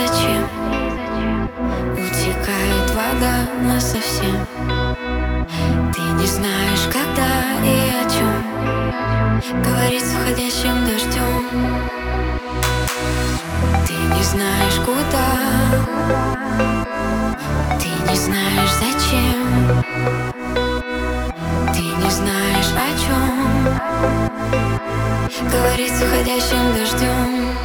зачем утекает вода насовсем. Ты не знаешь, когда и о чем говорить с уходящим дождем. Ты не знаешь, куда, ты не знаешь, зачем, ты не знаешь, о чем говорить с уходящим дождем.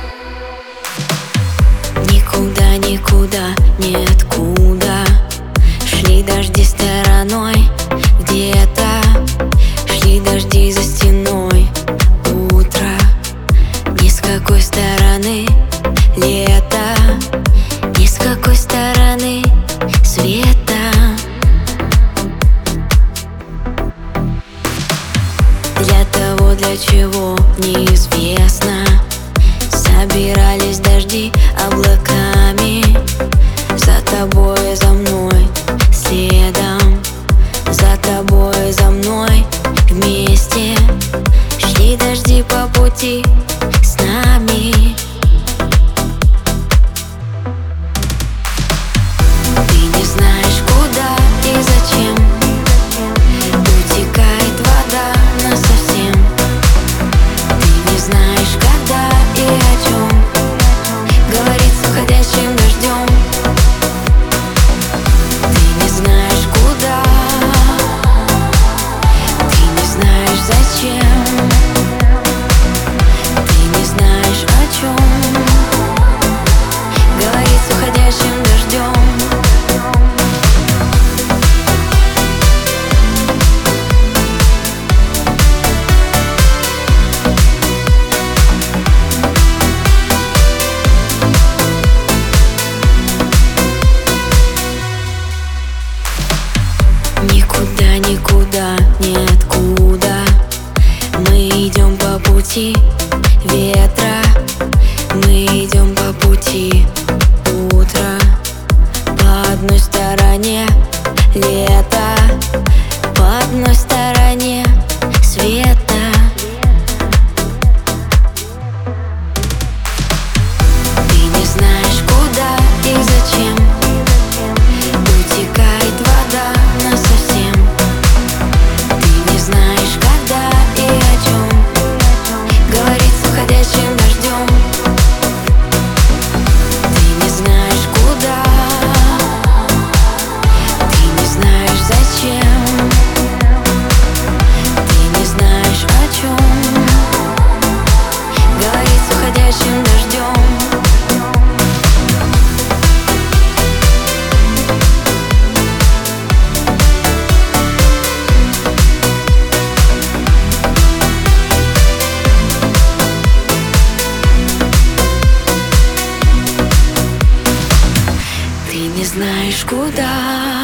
Никуда, никуда, ниоткуда шли дожди стороной. Где-то шли дожди за стеной. Утро ни с какой стороны, лето ни с какой стороны света. Для того, для чего неизвестно, собирались дожди облаками. За тобой, за мной, следом. За тобой, за мной, вместе шли дожди по пути с нами. Ты не знаешь, куда и зачем утекает вода насовсем. Ты не знаешь, когда и о чем говорить с уходящим дождем. Ты не знаешь, куда, ты не знаешь, зачем, ты не знаешь, о чем говорить с уходящим дождем. Никуда, никуда, ниоткуда мы идем по пути ветра. Мы идем по пути утра. По одной стороне лето, по одной стороне света. Ты не знаешь, куда и зачем утекает вода насовсем. Ты не знаешь, когда и о чем говорить с уходящим дождем. Ты не знаешь, куда, ты не знаешь, зачем, ты не знаешь, о чем говорить с уходящим дождем. Ты не знаешь, куда,